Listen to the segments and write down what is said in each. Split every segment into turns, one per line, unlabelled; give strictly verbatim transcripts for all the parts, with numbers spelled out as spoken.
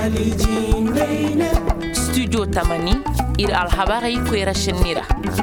Studio Tamani ir alhabari kwera shenira.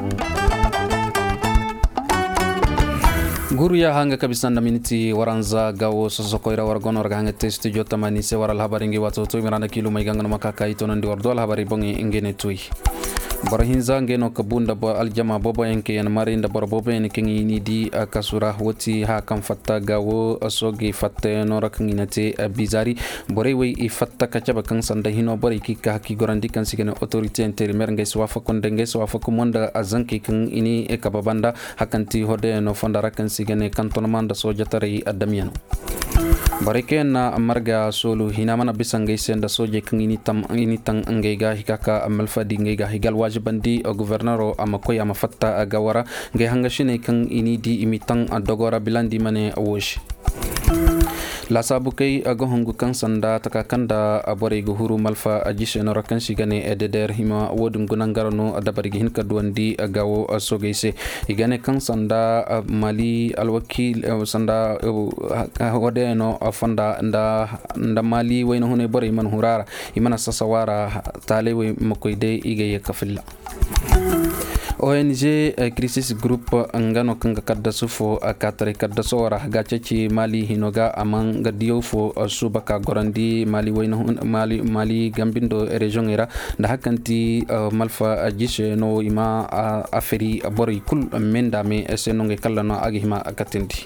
Guru ya hanga kabisa na miniti waranza gawo sosokoira wargono warganga te studio Tamani se waral habari ngi watu tu miranda kilu maiganga no makaka ito ndi wardo habari bongi ingene tui. Bara hinza ngeno kabunda ba aljama bobo enke yan marinda bara bobo en kengi ni di kasura woti ha kam fatta gawo asogi fatte no rakinginate bizari bore we i fatta kachaba kan sanda hino bore ki ka ki gorandi kan sigene autorité intérimaire ngai swafa konde ngai swafa ko monda azanki kan ini e kababanda hakanti hode no fondara kan sigene cantonnement da soja tare adamiano barike na marga solo hinamana bisangai senda soje kan ini tam ini tang angega hikaka amalfadi ngega higal wajibandi governoro amakoy amafatta gawara ngai hanga shine kan ini di imitang dogora bilandi mane awosh la sabu kay ago hongu kan sanda taka kanda abore go huru malfa ajise no rakan sigane ededer hima wodum gunangarano adabari hin kadwandi agawo asogese igane kan sanda mali alwakil sanda wode no afanda nda nda mali wayno hune bore man hurara imana sasawara talewe makoyde igay kafilla O N G Crisis Group ngano kanga kadda sufo akatare kadda sora gachachi mali hinoga amang gadio fo subaka gorandi mali wayno mali mali gambindo region era da hakanti malfa ajise no ima aferi bori kul menda me esenonge kallano agihima akatendi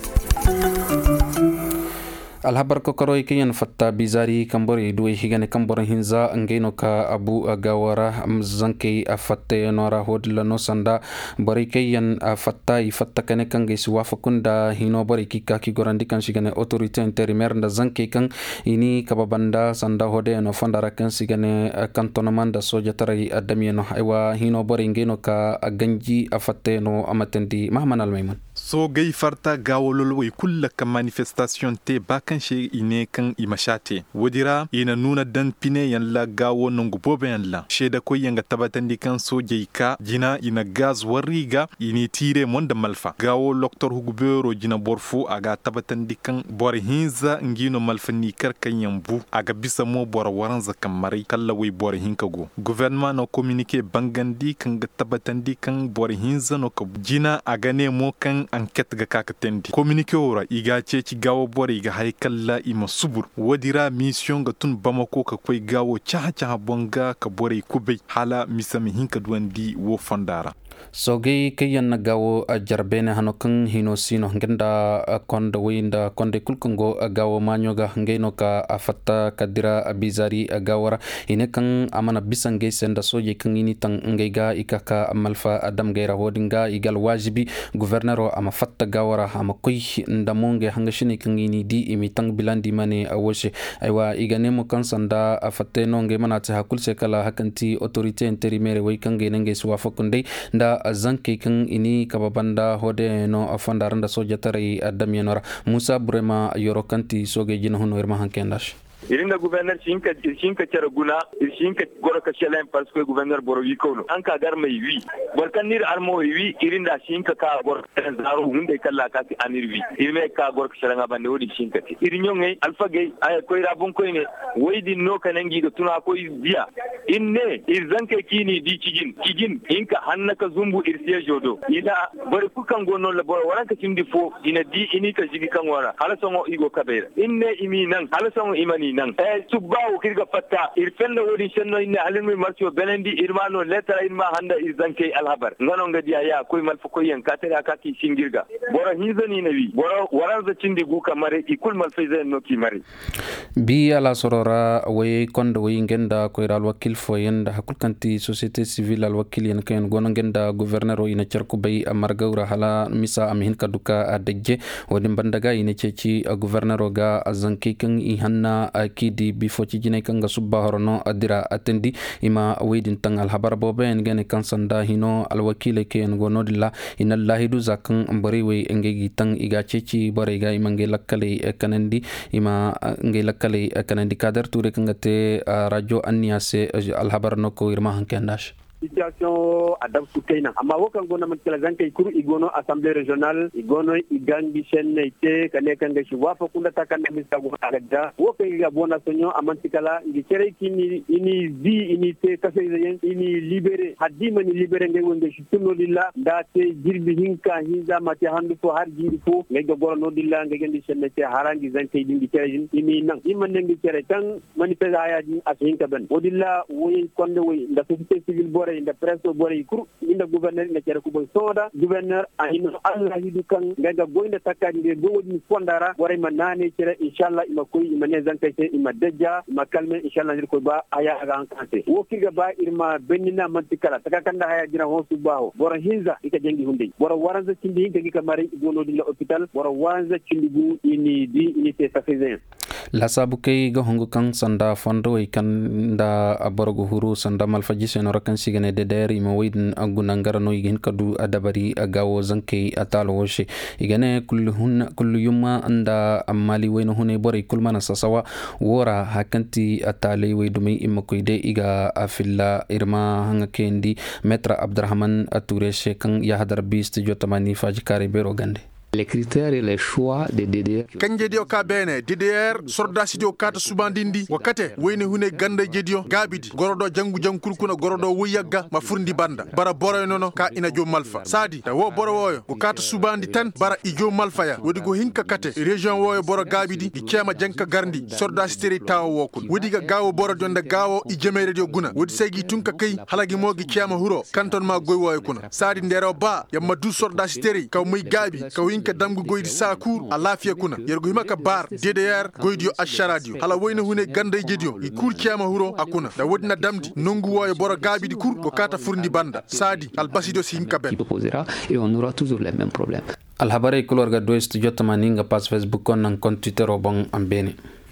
alhabar kokoro ikiyan fatta bizari kambori duwe higane kambora hinza ngeno ka abu agawara zanke afatte nora hodla no sanda bari kayan fatta ifatta kane kange suwafa kunda hino bari kika ki gorandi kan sigane autorité intérimaire nda zanke kan ini kababanda sanda hode no fandara kan sigane cantonnement da soja tarai adamieno aywa hino bari ngeno ka ganji afatte no amatendi mahman almayman
so gay farta gawolol way kullaka manifestation te bakan she ine kan imashate wodira ina nuna dan pine yan la gawo nongo bobe yan la sheda ko yanga tabatandi kan so jeyka jina ina gaz wariga ini tire monda malfa gawo docteur hugubero jina borfu aga tabatandi kan bor hinza ngino malfani kar kan yambu aga bisa mo bor waranza kamari kala way bor hinkago gouvernement no communiquer bangandi kan tabatandi kan bor hinza no ko jina aga ne mo kan enquête ga kakatendi communiquer ora iga ce ci gawo bor iga haykalla ima subur wadira mission ga tun bamako ka koy gawo chaha chaha bonga ka bore kubay hala misami hinka duandi wo fandara
sogi kayan gawo jarbene hano kan hino sino ngenda konda winda konde kulkungo gawo manyoga ngeno ka afatta kadira bizari gawara ine kan amana bisange senda soje kan ini tang ngega ikaka malfa adam gaira hodinga igal wajibi guvernero ama fatta gawara ama koy ndamonge hangashini kan ini di imitang bilandi mane awoshe aywa igane mo kan sanda afatte no nge manate hakul sekala hakanti autorité intérimaire way kan nge suwa fakunde nda zanke kan ini kababanda hode no afandaranda soja tare adamianora Musa Burema yorokanti soge jina hono irma hankendash
irinda gouverneur shinka shinka cara guna shinka gora ka shelen parce que gouverneur boro wi kono an ka gar mai wi barkan nir armo wi irinda shinka ka gor zaro hunde kala ka anir wi irme ka gor ka shelen abande wodi shinka ti irinyo ngai alfa gay ay koy rabon koy ne waydi no kanangi ga tuna koy biya inne irzanke kini di cigin cigin inka hannaka zumbu irsiya jodo ila bari kukan gono la bor waranka cindi fo ina di ini ka jigi kan wara hala songo igo kabera inne imi nan hala songo imani nan eh subbawo kirga fatta irfella wodi senno inne halimi marcio belendi irmano lettera inma handa irzanke alhabar ngano ngadi ya koy malfa koy yan katera kati singirga bora hizani nawi bora waranza cindi guka mare ikul malfa zen no ki mare
bi ala sorora way kondo way ngenda koy ral wakil fo yenda hakulkanti société civile al wakil yen ken gono ngenda gouverneur ina cerku bay amargawra hala misa am hin kaduka adejje wodi bandaga ina ceci gouverneur ga azanki kan i hanna akidi bifo ci jine kan ga subba horono adira atendi ima wedin tang al habar bobe en gene kan sanda hino al wakil ken gono dilla inna lahidu zakan mbari we ngegi tang iga ceci bare ga imange lakkale kanandi ima nge lakkale kanandi kader ture kan gate radio anniase al habar no ko irma hankendash
situation adab sukaina amma wokan gona man kala zankai kuru igono assemblée régionale igono igangi chaîne ite kale kanga shi wafa kunda takanda mista go agada wokan ga bona sonyo amantikala ngi kere kini ini vi ini te kase ini libéré hadima ni libéré ngai wonde shi tunno dilla ndate jirbi hinka hinza mate handu to har jiri fo ngai go gorno dilla ngai gendi chaîne te harangi zankai dingi kere ini nan imman ngi kere tan manifesta ayaji asinka ben odilla woyi konde woyi nda société civile bore nda presse bore kur inda gouverneur nda kere ko boy soda gouverneur ayino Allah hidu kan ngaga goynda takadi de gowodi fondara bore manane kere inshallah ima koy ima ne zankai te ima dejja ima kalme inshallah ndir ko ba aya aga ankante wo kiga ba irma benina mantikala takakanda haya jira hosu baho bore hinza ika jengi hunde bore waranza cindi hinga gika mari gono dilla hôpital bore waranza cindi gu ini di ini te safezen
la sabu kay ga hongo kan sanda fondo e kan da aborogo huru sanda malfaji seno rakan sigane de der ima wayden aguna ngara no yigen kadu adabari agawo zanke atalo woshe igane kullu hun kullu yumma anda amali wayno hune bore kulmana sasawa wora hakanti atale waydumi imma koyde iga afilla irma hanga kendi metra abdurrahman atureshe kan ya hadar bist jotamani faji kare bero gande
les critères et les choix de D D R
kan jedio ka bene D D R sorda sidio kata subandindi wakate wayne hune ganda jedio gabidi gorodo jangu jankul kuna gorodo wuyagga ma furndi banda bara boro nono ka ina jo malfa sadi da wo boro woyo ko kata subandi tan bara ijo malfa ya wodi go hinka kate region woyo boro gabidi di kema janka garndi sorda steri tawo wokun wodi ga gawo boro jonda gawo i jemere dio guna wodi segi tunka kay halagi mogi kema huro kanton ma goy woyo kuna sadi ndero ba ya madu sorda steri ka muy gabi ka ka damgu goydi sakur a lafiya kuna yergo himaka bar D D R goydio asharadio hala woyne hune ganda jedio i kur kiyama huro akuna da wodina damdi nongu woyo boro gabi di kur ko kata furndi banda sadi al basido sinka ben
et on aura toujours les mêmes problèmes
al habare kulor ga doist jotama ninga pas Facebook kon nan kon Twitter obon ambeni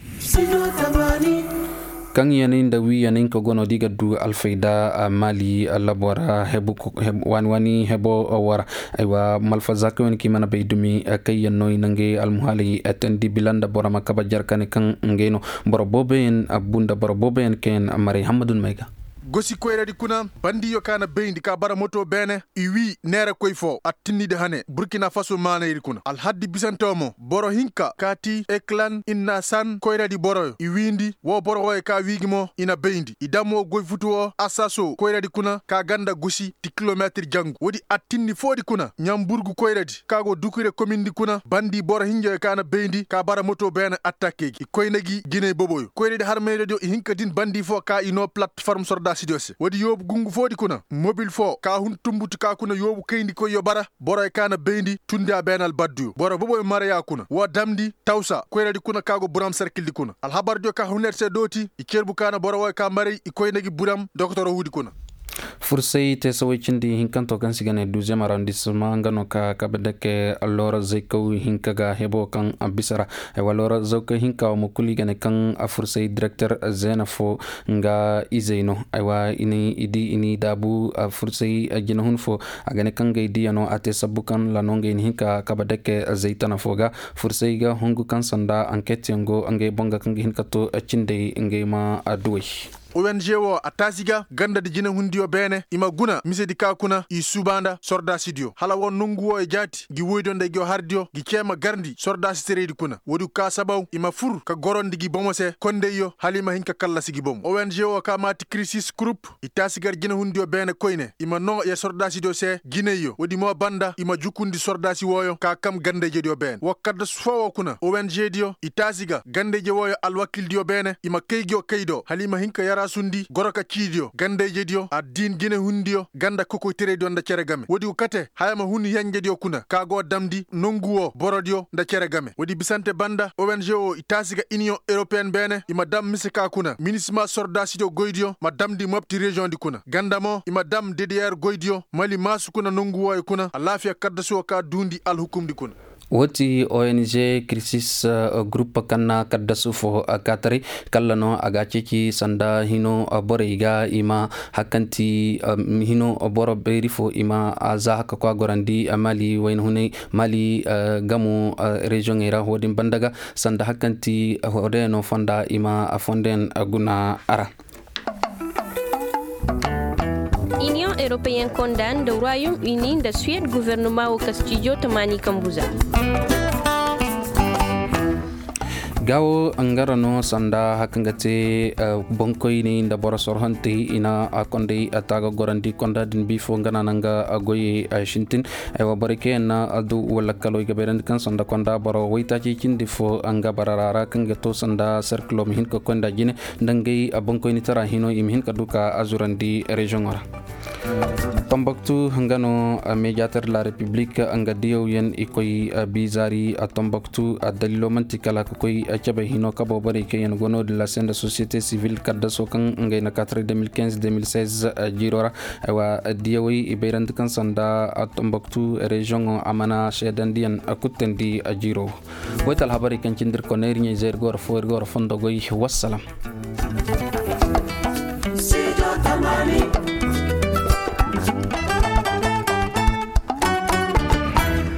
kan yanin da wi yanin ko gono diga du alfaida mali labora hebu wan wani hebo wara aywa malfaza ko en ki mana beydumi kay yanno nange almuhali atendi bilanda bora makaba jarkane kan ngeno boro boben abunda boro boben ken amari hamadun mayga
gosi koyradi kuna bandi yo kana beyndi ka bara moto bene i wi nera koy fo attinide hane Burkina Faso manayri kuna al haddi bisantomo boro hinka kati eklan inna san koyradi boro i windi wo boro wo ka wigimo ina beyndi idamo goy futuo asaso koyradi kuna ka ganda gosi ti kilometre jangu wodi attinni fodi kuna nyamburgu koyradi kago dukure commune di kuna bandi boro hinjo kana beyndi ka bara moto bene attaque i koynagi gine boboyo koyradi harmede do hinka din bandi fo ka ino plateforme sorda sidiose wodi yobu gungu fodi kuna mobile fo ka hun tumbutu ka kuna yobu kayndi ko yobara boro kana beyndi tunde a benal baddu boro bobo maraya kuna wo damdi tawsa koyradi kuna kago buram circle di kuna al habar jo ka hunerse doti i kerbu kana boro wo ka mari i koynagi buram docteur hudi kuna
fursay te sawicindi hinkanto kan sigane douzième arrondissement ngano ka kabedeke allora zeko hinkaga hebo kan abisara e walora zoko hinka mo kuligane kan a fursay directeur zenafo nga izeino aywa ini idi ini dabu a fursay ajinahun fo agane kan gaidi ano ate sabukan lanonge hinka kabedeke zeitana foga fursay ga hongu kan sanda enquête ngo ange bonga kan hinkato cinde nge ma aduwi
O N G wo atasiga ganda di jina hundiyo bene ima guna misedi kakuna i subanda sorda sidio hala won nunguwo e jati gi woydonde gi hardio gi kema garndi sorda sisteredi kuna wodu ka sabaw ima fur ka gorondi gi bomose kondeyo halima hinka kala sigi bom O N G wo ka mati crisis group itasigar jina hundiyo bene koyne ima no ya sorda sidio se gineyo wodi mo banda ima jukundi sorda si woyo ka kam gande jedio bene wakada sfawo kuna O N G dio itasiga gande je woyo alwakil dio bene ima keygyo kaydo halima hinka yara sundi goroka kidio gande jedio adin gine hundio ganda koko tere do nda ceregame wodi kate hayama huni yanje dio kuna kago damdi nonguwo borodio nda ceregame wodi bisante banda O N G o itasiga union européenne bene ima dam misika kuna minisma sorda sidio goidio madam di mopti region di kuna gandamo ima dam D D R goidio mali masu kuna nonguwo e kuna alafia kaddaso ka dundi al hukum di kuna
woti O N G crisis uh, group kanna kaddasu fo uh, katari kallano aga ciki sanda hino uh, boreyga ima hakanti um, hino uh, boro beri fo ima aza haka kwa gorandi uh, mali wain hune mali uh, gamu uh, region era hodin bandaga sanda hakanti uh, hodeno fonda ima uh, fonden uh, guna ara.
européen condamne le Royaume-Uni de Suède gouvernement au Studio Tamani Kambuza.
gawo angarano sanda hakangate uh, bonkoy ni nda bora sorhante ina akonde ataga gorandi konda din bifo ngana nanga agoy uh, shintin aywa barike na adu wala kaloy gaberand kan sanda konda boro wayta ci cindi fo anga bararara kanga to sanda circle min ko konda jine ndangay bonkoy ni tara hino imhin kaduka azurandi region ora Tombouctou hangano médiateur de la République anga diyo yen ikoy bizari a Tombouctou a dalilo mantikala koy chabe hino kabo bari ke yen gono de la scène de société civile kadda sokan ngay na quatre deux mille quinze deux mille seize jirora wa diyo iberand kan sanda a Tombouctou région amana shedandian akutendi jiro wetal habari kan cindir koneri ni zer gor for gor fondo goy wassalam.